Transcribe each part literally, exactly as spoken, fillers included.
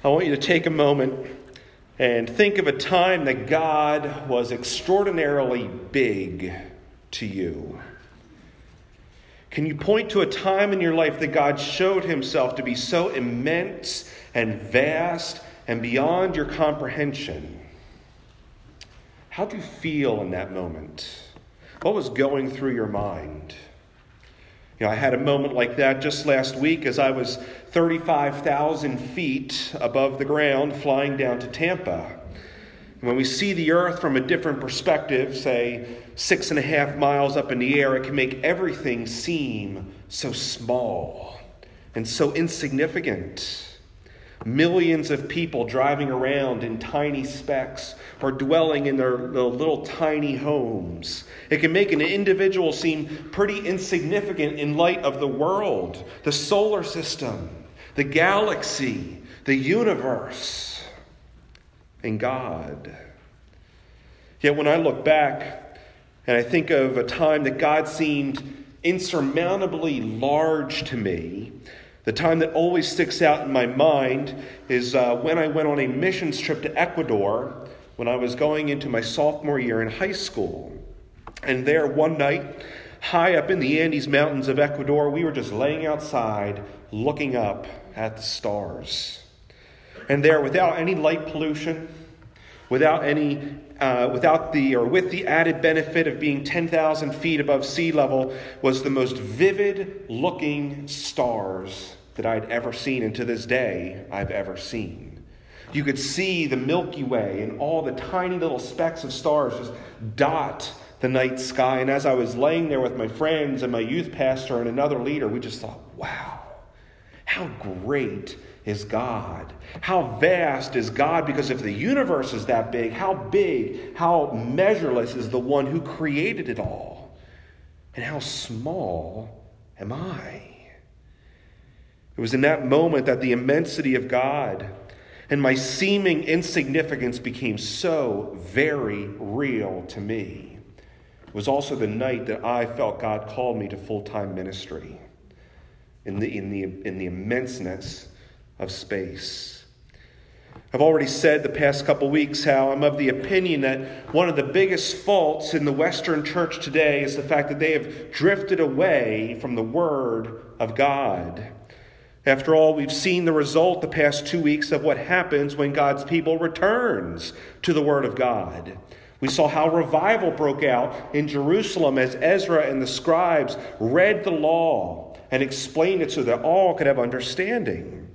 I want you to take a moment and think of a time that God was extraordinarily big to you. Can you point to a time in your life that God showed himself to be so immense and vast and beyond your comprehension? How do you feel in that moment? What was going through your mind? You know, I had a moment like that just last week as I was thirty-five thousand feet above the ground flying down to Tampa. When we see the earth from a different perspective, say six and a half miles up in the air, it can make everything seem so small and so insignificant. Millions of people driving around in tiny specks or dwelling in their little, little tiny homes. It can make an individual seem pretty insignificant in light of the world, the solar system, the galaxy, the universe, and God. Yet when I look back and I think of a time that God seemed insurmountably large to me, the time that always sticks out in my mind is uh, when I went on a missions trip to Ecuador when I was going into my sophomore year in high school. And there one night, high up in the Andes Mountains of Ecuador, we were just laying outside looking up at the stars. And there, without any light pollution, without any, uh, without the, or with the added benefit of being ten thousand feet above sea level, was the most vivid looking stars that I'd ever seen, and to this day, I've ever seen. You could see the Milky Way and all the tiny little specks of stars just dot the night sky. And as I was laying there with my friends and my youth pastor and another leader, we just thought, wow, how great is God? How vast is God? Because if the universe is that big, how big, how measureless is the one who created it all? And how small am I? It was in that moment that the immensity of God and my seeming insignificance became so very real to me. It was also the night that I felt God called me to full-time ministry in the, in the, in the immenseness of space. I've already said the past couple weeks how I'm of the opinion that one of the biggest faults in the Western church today is the fact that they have drifted away from the Word of God. After all, we've seen the result the past two weeks of what happens when God's people returns to the Word of God. We saw how revival broke out in Jerusalem as Ezra and the scribes read the law and explained it so that all could have understanding.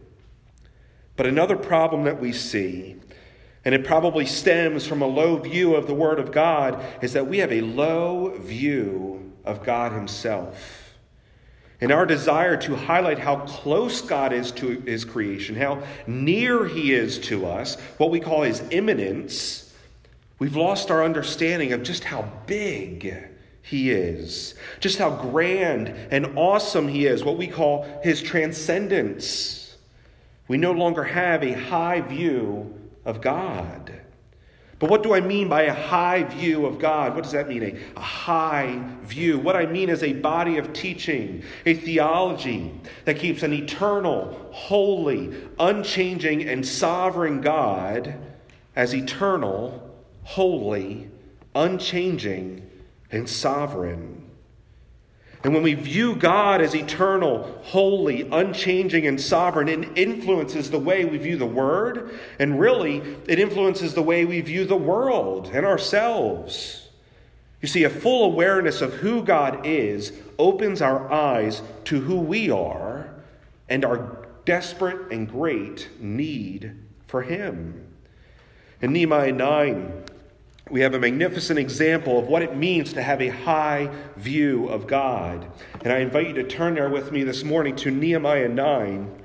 But another problem that we see, and it probably stems from a low view of the Word of God, is that we have a low view of God himself. In our desire to highlight how close God is to his creation, how near he is to us, what we call his immanence, we've lost our understanding of just how big he is, just how grand and awesome he is, what we call his transcendence. We no longer have a high view of God. But what do I mean by a high view of God? What does that mean, a, a high view? What I mean is a body of teaching, a theology that keeps an eternal, holy, unchanging, and sovereign God as eternal, holy, unchanging, and sovereign. And when we view God as eternal, holy, unchanging, and sovereign, it influences the way we view the Word. And really, it influences the way we view the world and ourselves. You see, a full awareness of who God is opens our eyes to who we are and our desperate and great need for him. In Nehemiah nine, we have a magnificent example of what it means to have a high view of God. And I invite you to turn there with me this morning to Nehemiah nine.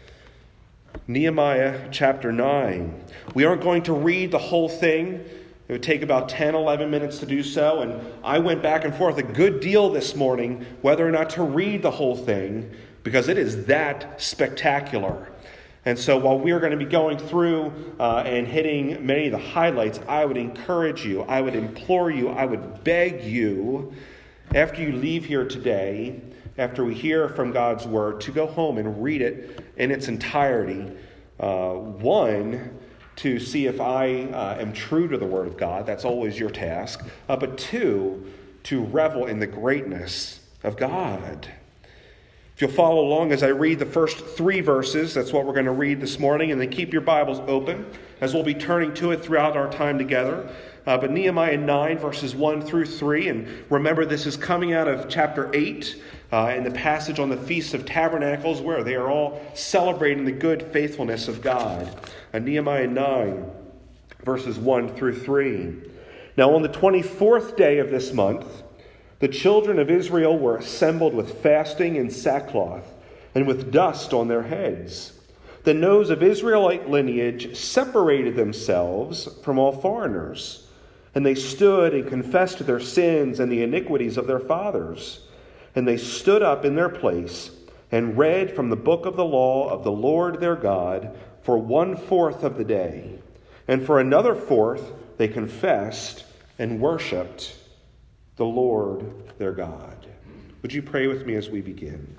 Nehemiah chapter nine. We aren't going to read the whole thing. It would take about ten, eleven minutes to do so. And I went back and forth a good deal this morning whether or not to read the whole thing, because it is that spectacular. And so while we're going to be going through uh, and hitting many of the highlights, I would encourage you, I would implore you, I would beg you, after you leave here today, after we hear from God's Word, to go home and read it in its entirety. Uh, one, to see if I uh, am true to the Word of God. That's always your task. Uh, but two, to revel in the greatness of God. If you'll follow along as I read the first three verses, that's what we're going to read this morning, and then keep your Bibles open as we'll be turning to it throughout our time together. Uh, but Nehemiah nine, verses one through three, and remember this is coming out of chapter eight, uh, in the passage on the Feast of Tabernacles, where they are all celebrating the good faithfulness of God. Uh, Nehemiah nine, verses one through three. Now on the twenty-fourth day of this month, the children of Israel were assembled with fasting and sackcloth, and with dust on their heads. Then those of Israelite lineage separated themselves from all foreigners, and they stood and confessed their sins and the iniquities of their fathers. And they stood up in their place and read from the book of the law of the Lord their God for one-fourth of the day. And for another fourth they confessed and worshipped the Lord their God. Would you pray with me as we begin?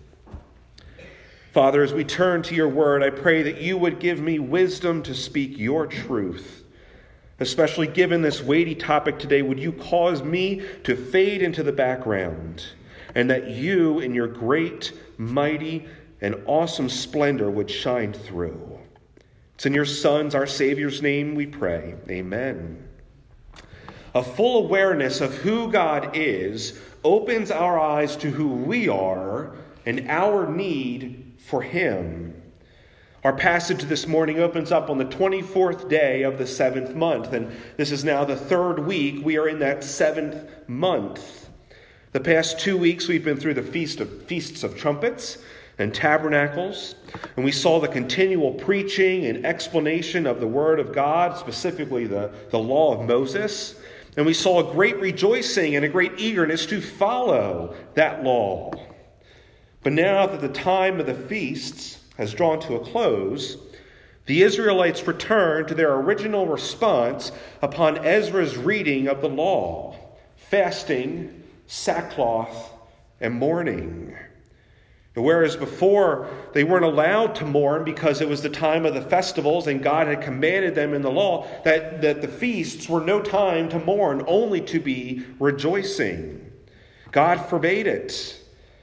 Father, as we turn to your word, I pray that you would give me wisdom to speak your truth. Especially given this weighty topic today, would you cause me to fade into the background, and that you, in your great, mighty, and awesome splendor, would shine through. It's in your Son's, our Savior's name, we pray. Amen. A full awareness of who God is opens our eyes to who we are and our need for him. Our passage this morning opens up on the twenty-fourth day of the seventh month, and this is now the third week. We are in that seventh month. The past two weeks we've been through the feast of Feasts of Trumpets and Tabernacles, and we saw the continual preaching and explanation of the Word of God, specifically the, the law of Moses. And we saw a great rejoicing and a great eagerness to follow that law. But now that the time of the feasts has drawn to a close, the Israelites return to their original response upon Ezra's reading of the law: fasting, sackcloth, and mourning. Whereas before they weren't allowed to mourn because it was the time of the festivals and God had commanded them in the law that, that the feasts were no time to mourn, only to be rejoicing. God forbade it.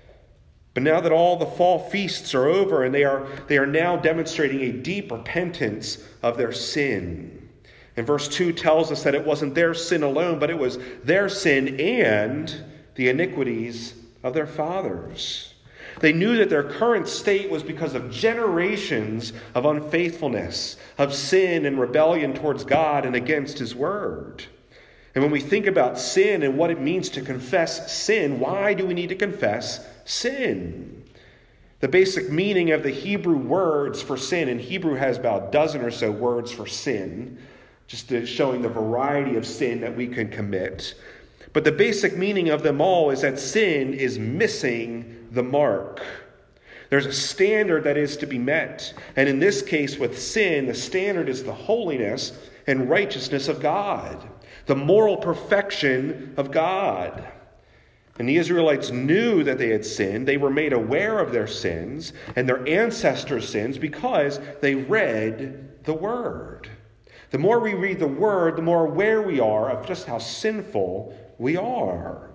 But now that all the fall feasts are over and they are, they are now demonstrating a deep repentance of their sin. And verse two tells us that it wasn't their sin alone, but it was their sin and the iniquities of their fathers. They knew that their current state was because of generations of unfaithfulness, of sin and rebellion towards God and against his word. And when we think about sin and what it means to confess sin, why do we need to confess sin? The basic meaning of the Hebrew words for sin, and Hebrew has about a dozen or so words for sin, just showing the variety of sin that we can commit. But the basic meaning of them all is that sin is missing the mark. There's a standard that is to be met. And in this case with sin, the standard is the holiness and righteousness of God, the moral perfection of God. And the Israelites knew that they had sinned. They were made aware of their sins and their ancestors' sins because they read the Word. The more we read the Word, the more aware we are of just how sinful we are.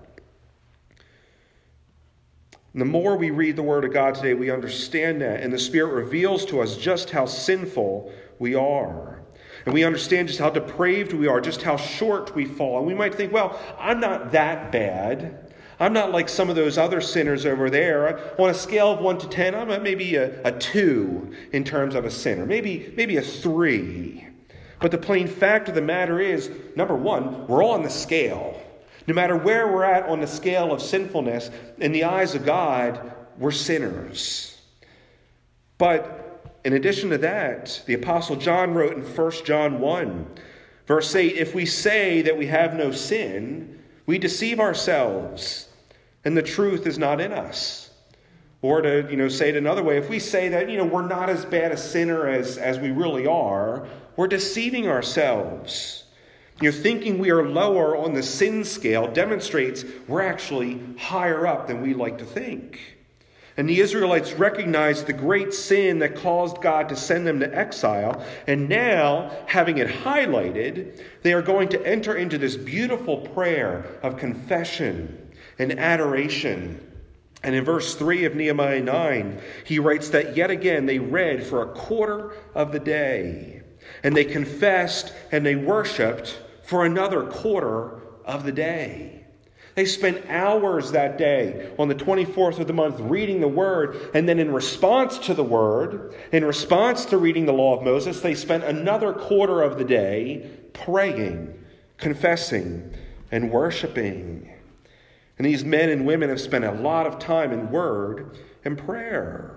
And the more we read the Word of God today, we understand that, and the Spirit reveals to us just how sinful we are. And we understand just how depraved we are, just how short we fall. And we might think, well, I'm not that bad. I'm not like some of those other sinners over there. On a scale of one to ten, I'm at maybe a, a two in terms of a sinner, maybe, maybe a three. But the plain fact of the matter is, number one, we're all on the scale. No matter where we're at on the scale of sinfulness, in the eyes of God, we're sinners. But in addition to that, the Apostle John wrote in First John one, verse eight, if we say that we have no sin, we deceive ourselves, and the truth is not in us. Or to, you know, say it another way, if we say that, you know, we're not as bad a sinner as, as we really are, we're deceiving ourselves. You know, thinking we are lower on the sin scale demonstrates we're actually higher up than we like to think. And the Israelites recognized the great sin that caused God to send them to exile. And now, having it highlighted, they are going to enter into this beautiful prayer of confession and adoration. And in verse three of Nehemiah nine, he writes that yet again they read for a quarter of the day. And they confessed and they worshiped for another quarter of the day. They spent hours that day on the twenty-fourth of the month reading the Word. And then in response to the Word, in response to reading the law of Moses, they spent another quarter of the day praying, confessing, and worshiping. And these men and women have spent a lot of time in word and prayer.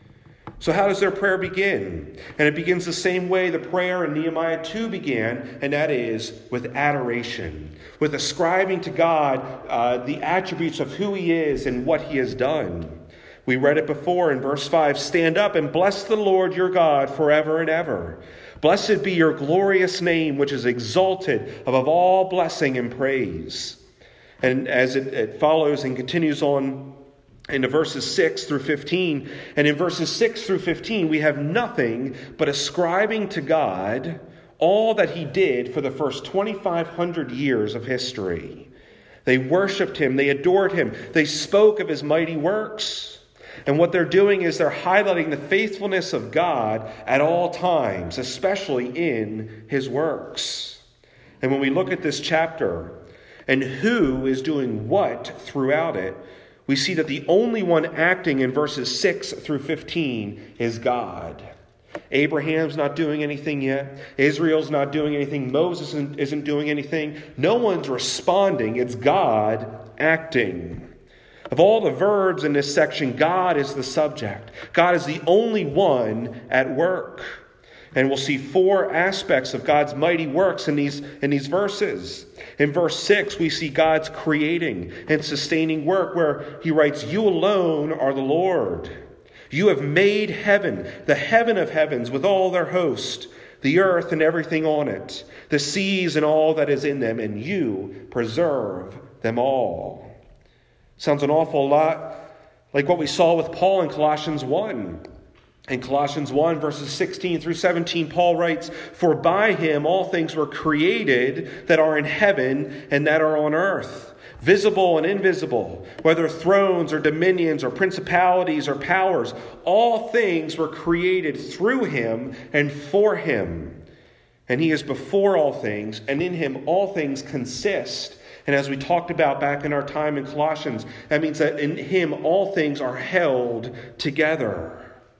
So how does their prayer begin? And it begins the same way the prayer in Nehemiah two began, and that is with adoration, with ascribing to God uh, the attributes of who he is and what he has done. We read it before in verse five, "Stand up and bless the Lord your God forever and ever. Blessed be your glorious name, which is exalted above all blessing and praise." And as it, it follows and continues on into verses six through fifteen, and in verses six through fifteen, we have nothing but ascribing to God all that he did for the first twenty-five hundred years of history. They worshiped him, they adored him, they spoke of his mighty works. And what they're doing is they're highlighting the faithfulness of God at all times, especially in his works. And when we look at this chapter and who is doing what throughout it, we see that the only one acting in verses six through fifteen is God. Abraham's not doing anything yet. Israel's not doing anything. Moses isn't, isn't doing anything. No one's responding. It's God acting. Of all the verbs in this section, God is the subject. God is the only one at work. And we'll see four aspects of God's mighty works in these, in these verses. In verse six, we see God's creating and sustaining work, where he writes, "You alone are the Lord. You have made heaven, the heaven of heavens, with all their host, the earth and everything on it, the seas and all that is in them, and you preserve them all." Sounds an awful lot like what we saw with Paul in Colossians one. In Colossians one, verses sixteen through seventeen, Paul writes, "For by him all things were created that are in heaven and that are on earth, visible and invisible, whether thrones or dominions or principalities or powers. All things were created through him and for him. And he is before all things, and in him all things consist." And as we talked about back in our time in Colossians, that means that in him all things are held together.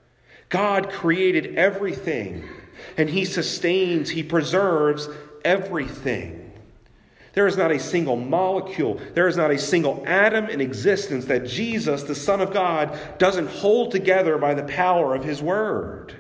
God created everything, and he sustains, he preserves everything. There is not a single molecule, there is not a single atom in existence that Jesus, the Son of God, doesn't hold together by the power of his word.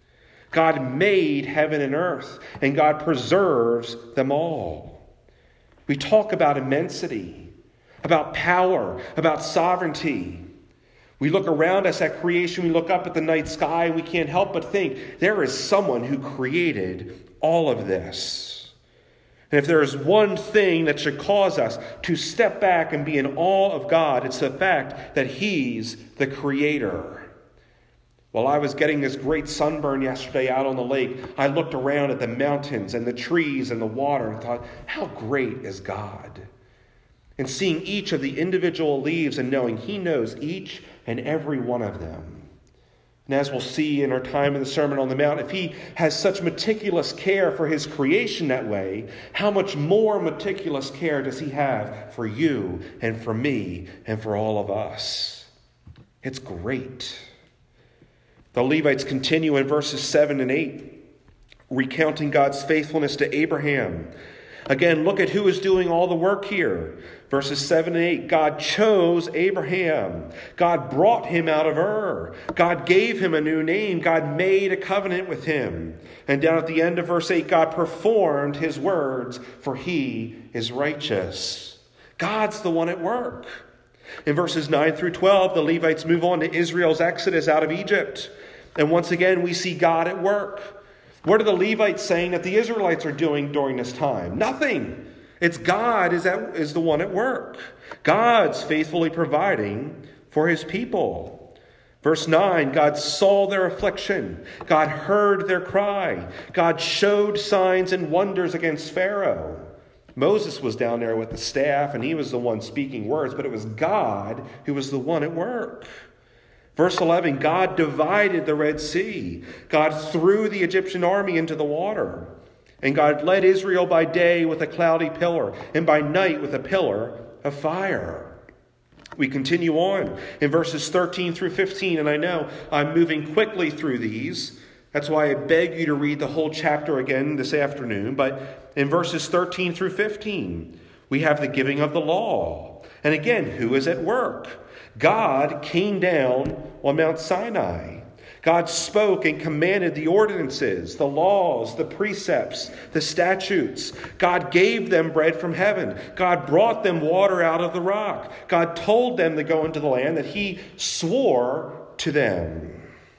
God made heaven and earth, and God preserves them all. We talk about immensity, about power, about sovereignty. We look around us at creation, we look up at the night sky, and we can't help but think there is someone who created all of this. And if there is one thing that should cause us to step back and be in awe of God, it's the fact that he's the creator. While I was getting this great sunburn yesterday out on the lake, I looked around at the mountains and the trees and the water and thought, how great is God? And seeing each of the individual leaves and knowing he knows each and every one of them. And as we'll see in our time in the Sermon on the Mount, if he has such meticulous care for his creation that way, how much more meticulous care does he have for you and for me and for all of us? It's great. The Levites continue in verses seven and eight, recounting God's faithfulness to Abraham. Again, look at who is doing all the work here. Verses seven and eight, God chose Abraham. God brought him out of Ur. God gave him a new name. God made a covenant with him. And down at the end of verse eight, God performed his words, for he is righteous. God's the one at work. In verses nine through twelve, the Levites move on to Israel's exodus out of Egypt. And once again, we see God at work. What are the Levites saying that the Israelites are doing during this time? Nothing. It's God is, at, is the one at work. God's faithfully providing for his people. Verse nine, God saw their affliction. God heard their cry. God showed signs and wonders against Pharaoh. Moses was down there with the staff, and he was the one speaking words, but it was God who was the one at work. Verse eleven, God divided the Red Sea. God threw the Egyptian army into the water. And God led Israel by day with a cloudy pillar, and by night with a pillar of fire. We continue on in verses thirteen through fifteen, and I know I'm moving quickly through these. That's why I beg you to read the whole chapter again this afternoon. But in verses thirteen through fifteen, we have the giving of the law. And again, who is at work? God came down on Mount Sinai. God spoke and commanded the ordinances, the laws, the precepts, the statutes. God gave them bread from heaven. God brought them water out of the rock. God told them to go into the land that he swore to them.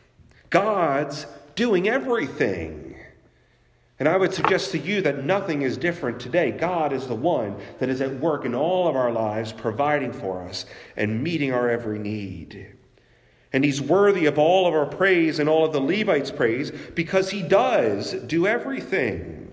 God's doing everything. And I would suggest to you that nothing is different today. God is the one that is at work in all of our lives, providing for us and meeting our every need. And he's worthy of all of our praise and all of the Levites' praise because he does do everything.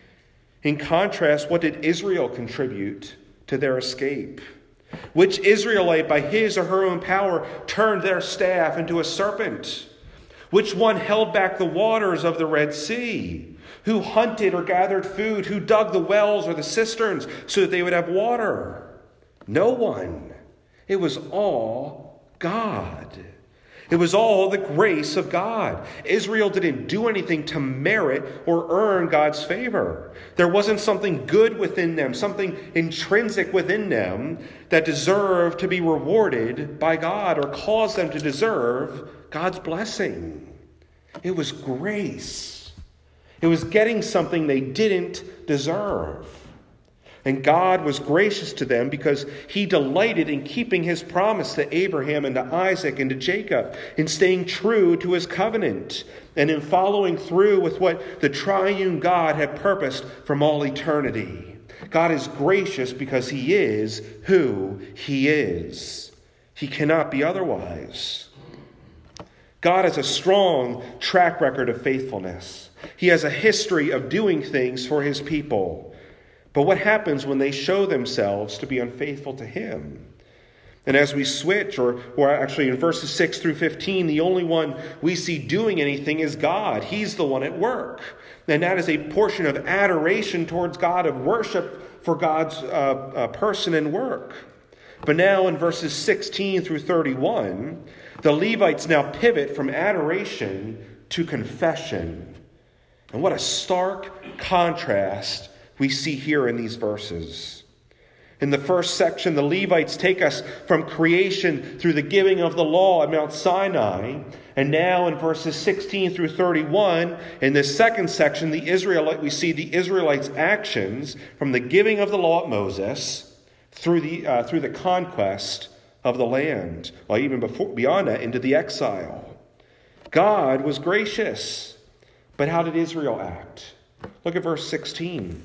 In contrast, what did Israel contribute to their escape? Which Israelite, by his or her own power, turned their staff into a serpent? Which one held back the waters of the Red Sea? Who hunted or gathered food? Who dug the wells or the cisterns so that they would have water? No one. It was all God. It was all the grace of God. Israel didn't do anything to merit or earn God's favor. There wasn't something good within them, something intrinsic within them that deserved to be rewarded by God or caused them to deserve God's blessing. It was grace. It was getting something they didn't deserve. And God was gracious to them because he delighted in keeping his promise to Abraham and to Isaac and to Jacob, in staying true to his covenant, and in following through with what the triune God had purposed from all eternity. God is gracious because he is who he is. He cannot be otherwise. God has a strong track record of faithfulness. He has a history of doing things for his people. But what happens when they show themselves to be unfaithful to him? And as we switch, or, or actually in verses six through fifteen, the only one we see doing anything is God. He's the one at work. And that is a portion of adoration towards God, of worship for God's uh, uh, person and work. But now in verses sixteen through thirty-one, the Levites now pivot from adoration to confession. And what a stark contrast we see here in these verses. In the first section, the Levites take us from creation through the giving of the law at Mount Sinai. And now in verses sixteen through thirty-one, in this second section, the Israelite, we see the Israelites' actions from the giving of the law at Moses through the, uh, through the conquest of the land, or even before, beyond that, into the exile. God was gracious. But how did Israel act? Look at verse sixteen.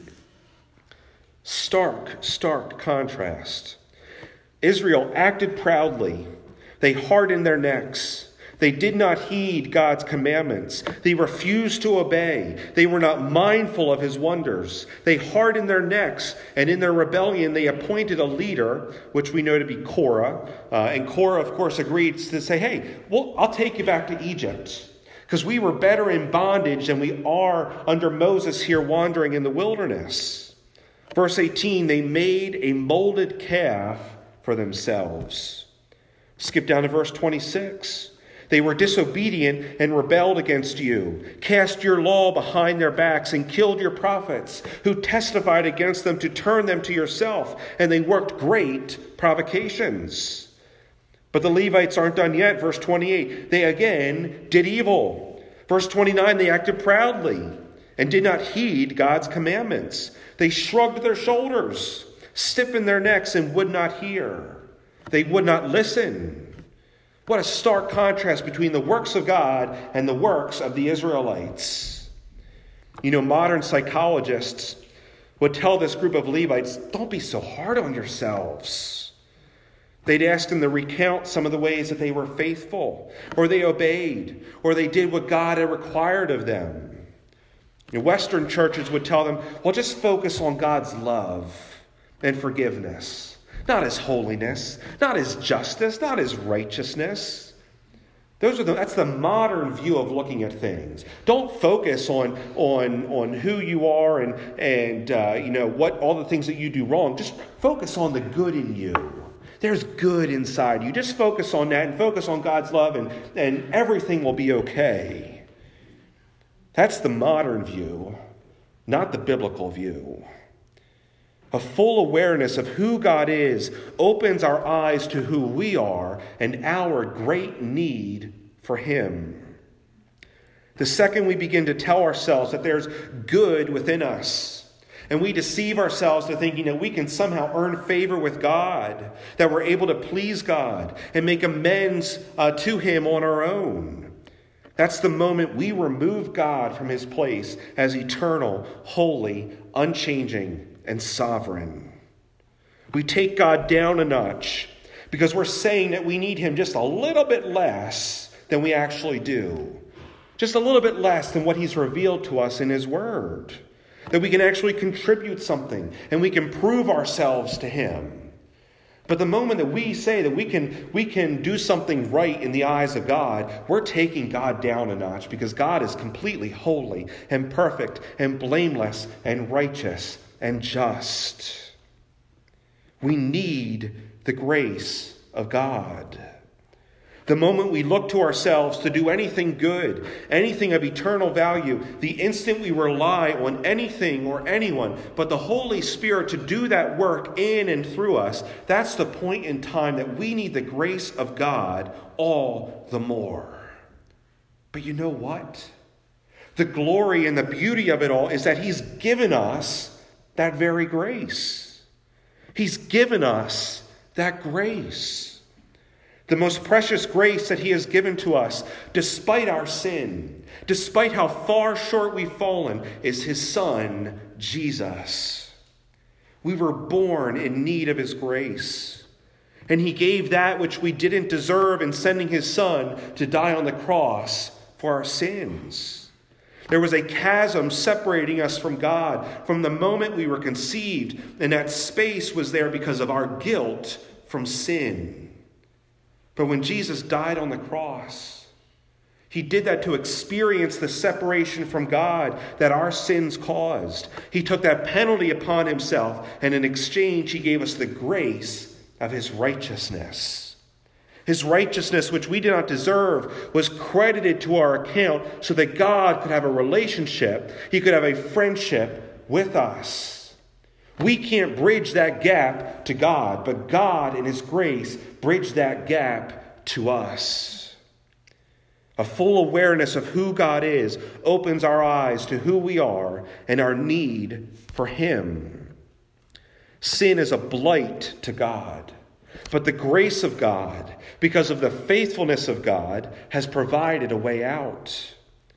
Stark, stark contrast. Israel acted proudly. They hardened their necks. They did not heed God's commandments. They refused to obey. They were not mindful of his wonders. They hardened their necks, and in their rebellion they appointed a leader, which we know to be Korah. Uh, and Korah, of course, agreed to say, hey, well, I'll take you back to Egypt, because we were better in bondage than we are under Moses here wandering in the wilderness. Verse eighteen, they made a molded calf for themselves. Skip down to verse twenty-six. They were disobedient and rebelled against you, cast your law behind their backs, and killed your prophets, who testified against them to turn them to yourself, and they worked great provocations. But the Levites aren't done yet. Verse twenty-eight, they again did evil. Verse twenty-nine, they acted proudly and did not heed God's commandments. They shrugged their shoulders, stiffened their necks, and would not hear. They would not listen. What a stark contrast between the works of God and the works of the Israelites. You know, modern psychologists would tell this group of Levites, don't be so hard on yourselves. They'd ask them to recount some of the ways that they were faithful, or they obeyed, or they did what God had required of them. You know, Western churches would tell them, well, just focus on God's love and forgiveness, not his holiness, not his justice, not his righteousness. Those are the, that's the modern view of looking at things. Don't focus on, on, on who you are and, and uh, you know, what all the things that you do wrong. Just focus on the good in you. There's good inside you. Just focus on that and focus on God's love, and, and everything will be okay. That's the modern view, not the biblical view. A full awareness of who God is opens our eyes to who we are and our great need for him. The second we begin to tell ourselves that there's good within us, and we deceive ourselves to thinking that we can somehow earn favor with God, that we're able to please God and make amends uh, to him on our own. That's the moment we remove God from his place as eternal, holy, unchanging, and sovereign. We take God down a notch because we're saying that we need him just a little bit less than we actually do. Just a little bit less than what he's revealed to us in his word. That we can actually contribute something and we can prove ourselves to him. But the moment that we say that we can, we can do something right in the eyes of God, we're taking God down a notch because God is completely holy and perfect and blameless and righteous and just. We need the grace of God. The moment we look to ourselves to do anything good, anything of eternal value, the instant we rely on anything or anyone but the Holy Spirit to do that work in and through us, that's the point in time that we need the grace of God all the more. But you know what? The glory and the beauty of it all is that he's given us that very grace. He's given us that grace. The most precious grace that he has given to us, despite our sin, despite how far short we've fallen, is his Son, Jesus. We were born in need of his grace. And he gave that which we didn't deserve in sending his Son to die on the cross for our sins. There was a chasm separating us from God from the moment we were conceived, and that space was there because of our guilt from sin. But when Jesus died on the cross, he did that to experience the separation from God that our sins caused. He took that penalty upon himself, and in exchange, he gave us the grace of his righteousness. His righteousness, which we did not deserve, was credited to our account so that God could have a relationship. He could have a friendship with us. We can't bridge that gap to God, but God in his grace bridged that gap to us. A full awareness of who God is opens our eyes to who we are and our need for him. Sin is a blight to God, but the grace of God, because of the faithfulness of God, has provided a way out.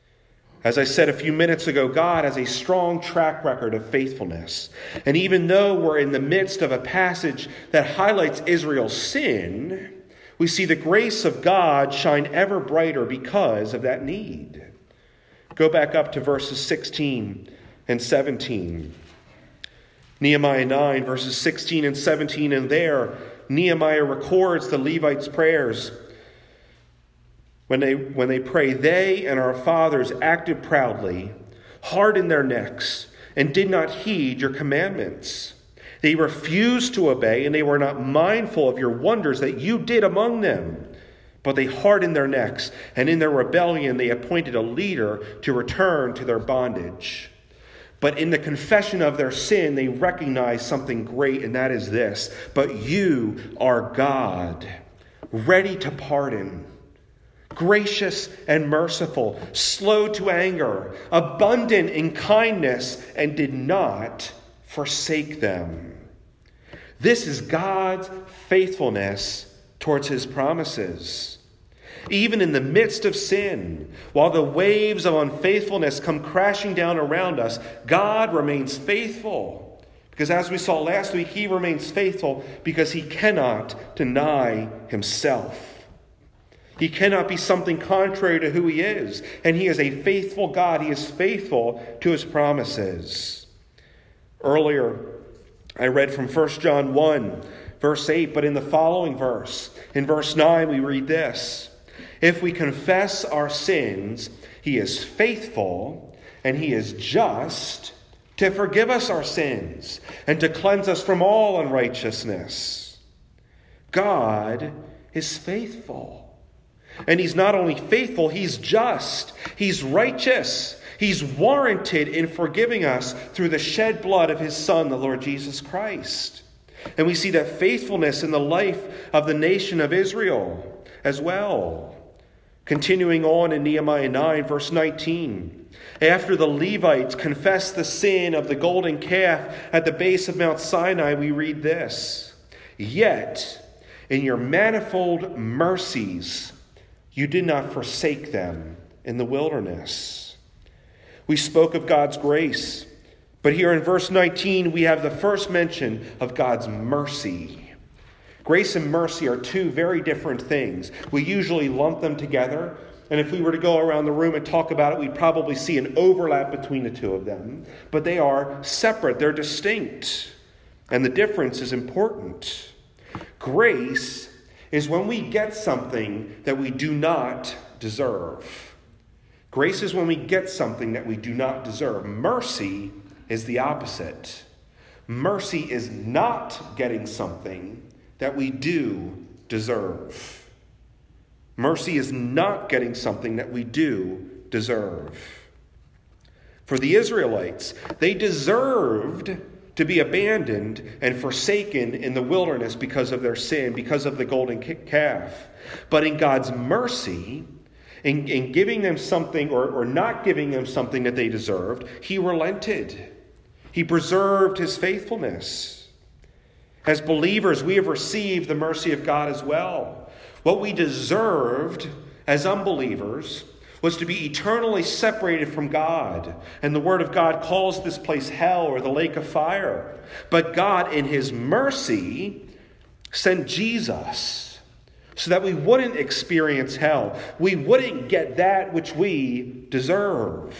As I said a few minutes ago, God has a strong track record of faithfulness. And even though we're in the midst of a passage that highlights Israel's sin, we see the grace of God shine ever brighter because of that need. Go back up to verses sixteen and seventeen. Nehemiah nine, verses sixteen and seventeen, and there Nehemiah records the Levites' prayers. When they, when they pray, they and our fathers acted proudly, hardened their necks, and did not heed your commandments. They refused to obey, and they were not mindful of your wonders that you did among them. But they hardened their necks, and in their rebellion they appointed a leader to return to their bondage. But in the confession of their sin, they recognize something great, and that is this: but you are God, ready to pardon, gracious and merciful, slow to anger, abundant in kindness, and did not forsake them. This is God's faithfulness towards his promises. Even in the midst of sin, while the waves of unfaithfulness come crashing down around us, God remains faithful Because as we saw last week, he remains faithful because he cannot deny himself. He cannot be something contrary to who he is. And he is a faithful God. He is faithful to his promises. Earlier, I read from First John one, verse eight, but in the following verse, in verse nine, we read this: if we confess our sins, he is faithful and he is just to forgive us our sins and to cleanse us from all unrighteousness. God is faithful. And he's not only faithful, he's just. He's righteous. He's warranted in forgiving us through the shed blood of his Son, the Lord Jesus Christ. And we see that faithfulness in the life of the nation of Israel as well. Continuing on in Nehemiah nine, verse nineteen. After the Levites confessed the sin of the golden calf at the base of Mount Sinai, we read this: yet in your manifold mercies you did not forsake them in the wilderness. We spoke of God's grace, but here in verse nineteen we have the first mention of God's mercy. Grace and mercy are two very different things. We usually lump them together, and if we were to go around the room and talk about it, we'd probably see an overlap between the two of them. But they are separate, they're distinct, and the difference is important. Grace is when we get something that we do not deserve. Grace is when we get something that we do not deserve. Mercy is the opposite. Mercy is not getting something that we do deserve. Mercy is not getting something that we do deserve. For the Israelites, they deserved to be abandoned and forsaken in the wilderness because of their sin, because of the golden calf. But in God's mercy, in, in giving them something or, or not giving them something that they deserved, he relented. He preserved his faithfulness. As believers, we have received the mercy of God as well. What we deserved as unbelievers was to be eternally separated from God. And the Word of God calls this place hell or the lake of fire. But God, in his mercy, sent Jesus so that we wouldn't experience hell. We wouldn't get that which we deserve.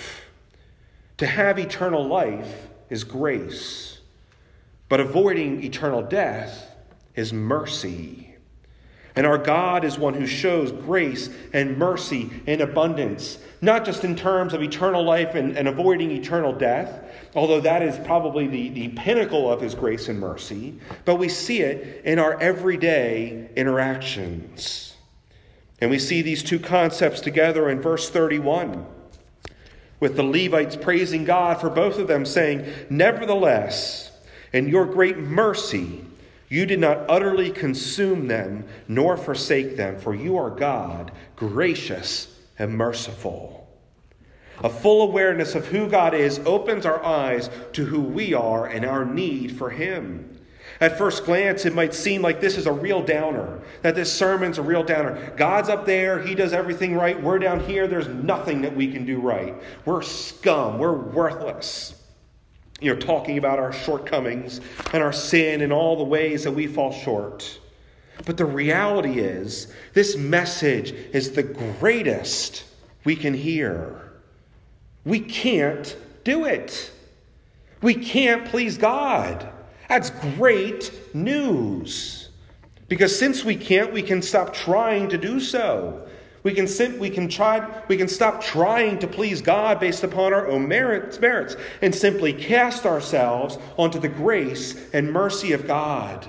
To have eternal life is grace. But avoiding eternal death is mercy. And our God is one who shows grace and mercy in abundance, not just in terms of eternal life and, and avoiding eternal death, although that is probably the, the pinnacle of his grace and mercy, but we see it in our everyday interactions. And we see these two concepts together in verse thirty-one, with the Levites praising God for both of them, saying, nevertheless, in your great mercy, you did not utterly consume them, nor forsake them, for you are God, gracious and merciful. A full awareness of who God is opens our eyes to who we are and our need for him. At first glance, it might seem like this is a real downer, that this sermon's a real downer. God's up there, he does everything right. We're down here, there's nothing that we can do right. We're scum, we're worthless. You know, talking about our shortcomings and our sin and all the ways that we fall short. But the reality is, this message is the greatest we can hear. We can't do it. We can't please God. That's great news. Because since we can't, we can stop trying to do so. We can sim- we can try we can stop trying to please God based upon our own merits, merits and simply cast ourselves onto the grace and mercy of God.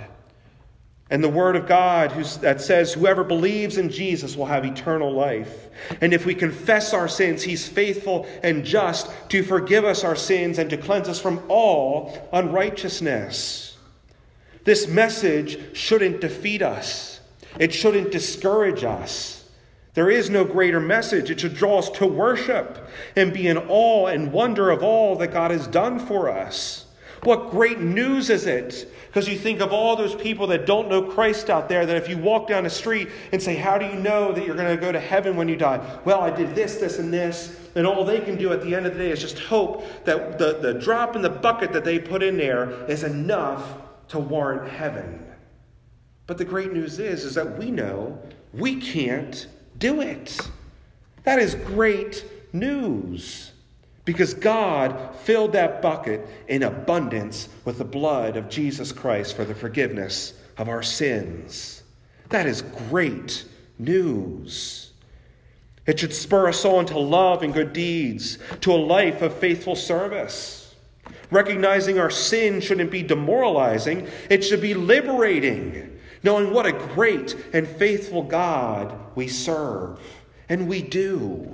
And the Word of God who's, that says whoever believes in Jesus will have eternal life. And if we confess our sins, he's faithful and just to forgive us our sins and to cleanse us from all unrighteousness. This message shouldn't defeat us. It shouldn't discourage us. There is no greater message. It should draw us to worship and be in awe and wonder of all that God has done for us. What great news is it? Because you think of all those people that don't know Christ out there, that if you walk down the street and say, how do you know that you're going to go to heaven when you die? Well, I did this, this, and this. and all they can do at the end of the day is just hope that the, the drop in the bucket that they put in there is enough to warrant heaven. But the great news is, is that we know we can't do it. That is great news, because God filled that bucket in abundance with the blood of Jesus Christ for the forgiveness of our sins. That is great news. It should spur us on to love and good deeds, to a life of faithful service. Recognizing our sin shouldn't be demoralizing. It should be liberating, knowing what a great and faithful God we serve. And we do.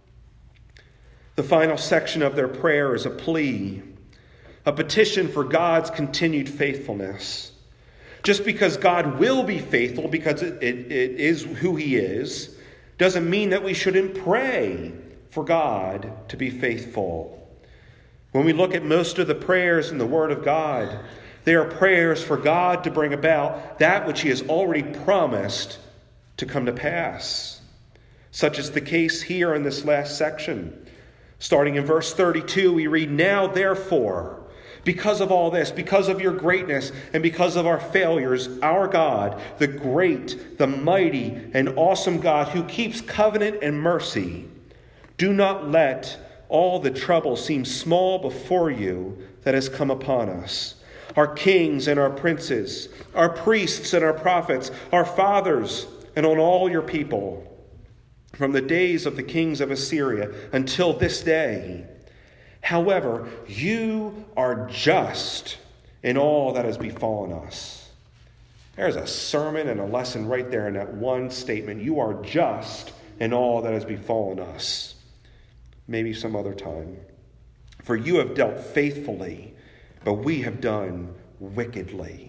The final section of their prayer is a plea, a petition for God's continued faithfulness. Just because God will be faithful, because it, it, it is who he is, doesn't mean that we shouldn't pray for God to be faithful. When we look at most of the prayers in the Word of God, they are prayers for God to bring about that which he has already promised to come to pass. Such is the case here in this last section. Starting in verse thirty-two, we read, "Now therefore, because of all this, because of your greatness and because of our failures, our God, the great, the mighty, and awesome God who keeps covenant and mercy, do not let all the trouble seem small before you that has come upon us. Our kings and our princes, our priests and our prophets, our fathers, and on all your people, from the days of the kings of Assyria until this day. However, you are just in all that has befallen us." There's a sermon and a lesson right there in that one statement. You are just in all that has befallen us. Maybe some other time. "For you have dealt faithfully, but we have done wickedly."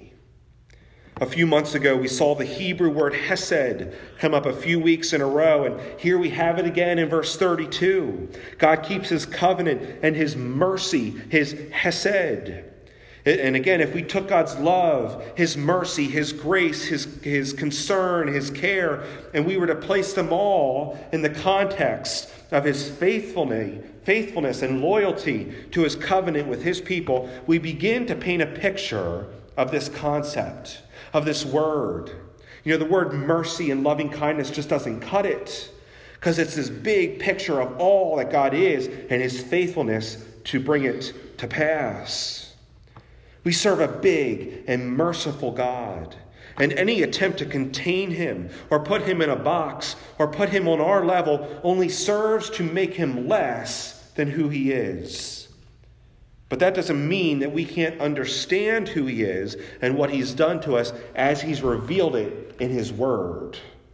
A few months ago, we saw the Hebrew word hesed come up a few weeks in a row, and here we have it again in verse thirty-two. God keeps his covenant and his mercy, his hesed. And again, if we took God's love, his mercy, his grace, his, his concern, his care, and we were to place them all in the context of his faithfulness, faithfulness and loyalty to his covenant with his people, we begin to paint a picture of this concept, of this word. You know, the word mercy and loving kindness just doesn't cut it, because it's this big picture of all that God is and his faithfulness to bring it to pass. We serve a big and merciful God, and any attempt to contain him or put him in a box or put him on our level only serves to make him less than who he is. But that doesn't mean that we can't understand who he is and what he's done to us as he's revealed it in his word.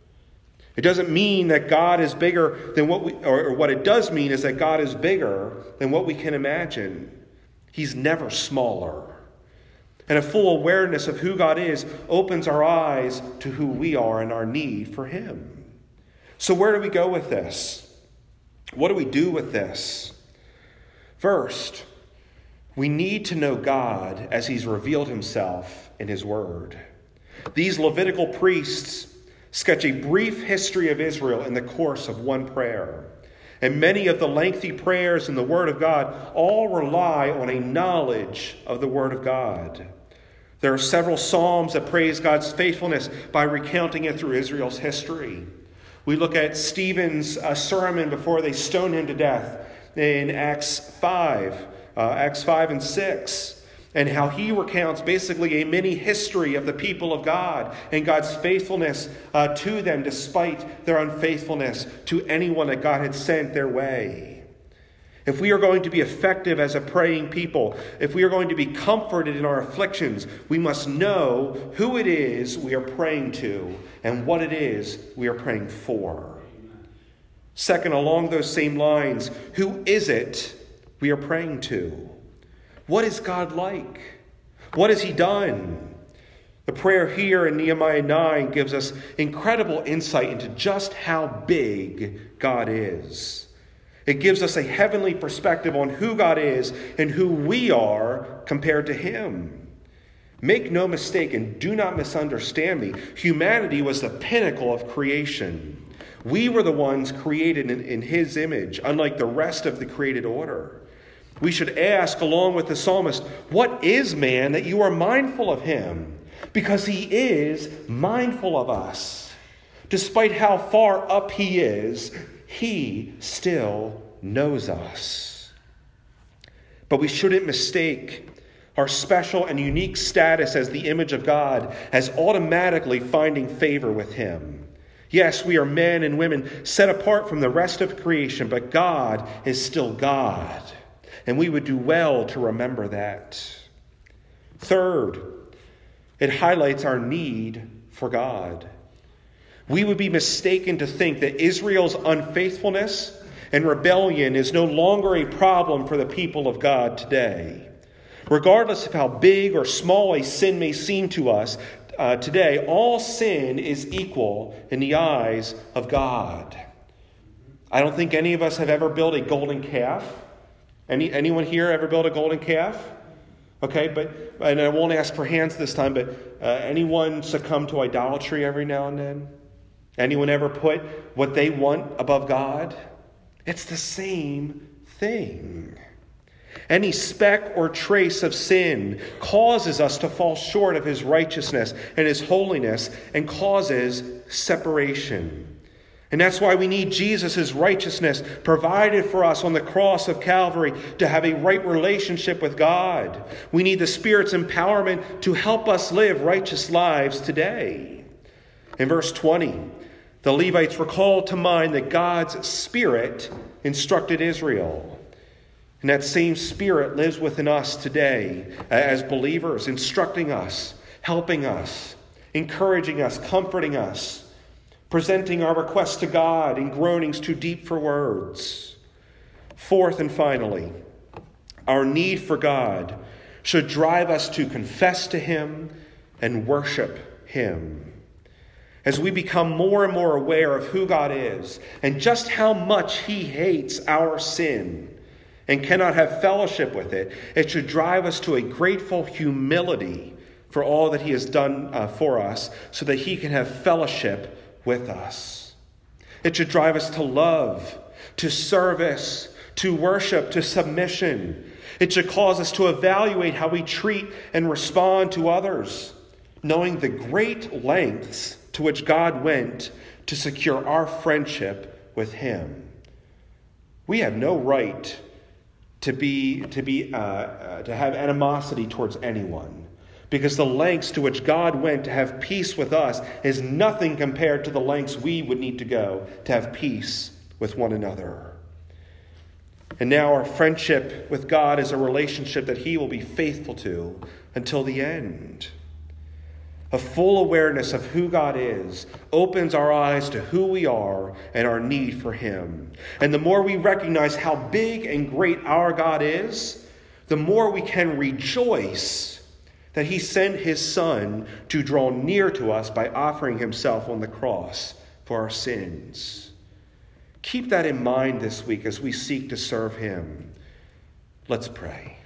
It doesn't mean that God is bigger than what we, or, or what it does mean is that God is bigger than what we can imagine. He's never smaller. And a full awareness of who God is opens our eyes to who we are and our need for him. So where do we go with this? What do we do with this? First, we need to know God as he's revealed himself in his word. These Levitical priests sketch a brief history of Israel in the course of one prayer. And many of the lengthy prayers in the word of God all rely on a knowledge of the word of God. There are several psalms that praise God's faithfulness by recounting it through Israel's history. We look at Stephen's uh, sermon before they stoned him to death in Acts five. Uh, Acts five and six, and how he recounts basically a mini history of the people of God and God's faithfulness uh, to them despite their unfaithfulness to anyone that God had sent their way. If we are going to be effective as a praying people, if we are going to be comforted in our afflictions, we must know who it is we are praying to and what it is we are praying for. Second, along those same lines, who is it we are praying to? What is God like? What has he done? The prayer here in Nehemiah nine gives us incredible insight into just how big God is. It gives us a heavenly perspective on who God is and who we are compared to him. Make no mistake and do not misunderstand me. Humanity was the pinnacle of creation. We were the ones created in, in his image, unlike the rest of the created order. We should ask, along with the psalmist, what is man that you are mindful of him? Because he is mindful of us. Despite how far up he is, he still knows us. But we shouldn't mistake our special and unique status as the image of God as automatically finding favor with him. Yes, we are men and women set apart from the rest of creation, but God is still God. And we would do well to remember that. Third, it highlights our need for God. We would be mistaken to think that Israel's unfaithfulness and rebellion is no longer a problem for the people of God today. Regardless of how big or small a sin may seem to us uh, today, all sin is equal in the eyes of God. I don't think any of us have ever built a golden calf. Any anyone here ever built a golden calf? Okay, but and I won't ask for hands this time, but uh, anyone succumb to idolatry every now and then? Anyone ever put what they want above God? It's the same thing. Any speck or trace of sin causes us to fall short of his righteousness and his holiness and causes separation. And that's why we need Jesus' righteousness provided for us on the cross of Calvary to have a right relationship with God. We need the Spirit's empowerment to help us live righteous lives today. In verse twenty, the Levites recalled to mind that God's Spirit instructed Israel. And that same Spirit lives within us today as believers, instructing us, helping us, encouraging us, comforting us, presenting our requests to God in groanings too deep for words. Fourth and finally, our need for God should drive us to confess to him and worship him. As we become more and more aware of who God is and just how much he hates our sin and cannot have fellowship with it, it should drive us to a grateful humility for all that he has done uh, for us so that he can have fellowship with us. It should drive us to love, to service, to worship, to submission. It should cause us to evaluate how we treat and respond to others, knowing the great lengths to which God went to secure our friendship with him. We have no right to be to be uh, uh, to have animosity towards anyone, because the lengths to which God went to have peace with us is nothing compared to the lengths we would need to go to have peace with one another. And now our friendship with God is a relationship that he will be faithful to until the end. A full awareness of who God is opens our eyes to who we are and our need for him. And the more we recognize how big and great our God is, the more we can rejoice that he sent his Son to draw near to us by offering himself on the cross for our sins. Keep that in mind this week as we seek to serve him. Let's pray.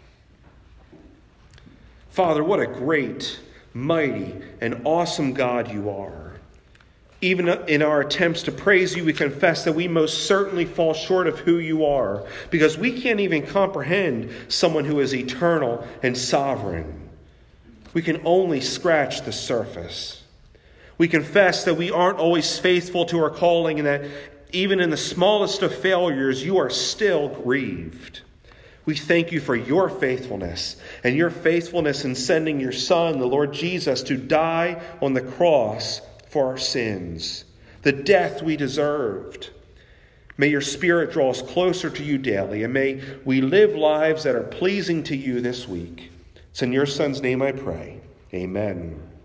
Father, what a great, mighty, and awesome God you are. Even in our attempts to praise you, we confess that we most certainly fall short of who you are, because we can't even comprehend someone who is eternal and sovereign. We can only scratch the surface. We confess that we aren't always faithful to our calling, and that even in the smallest of failures, you are still grieved. We thank you for your faithfulness and your faithfulness in sending your Son, the Lord Jesus, to die on the cross for our sins, the death we deserved. May your Spirit draw us closer to you daily, and may we live lives that are pleasing to you this week. It's in your Son's name I pray. Amen.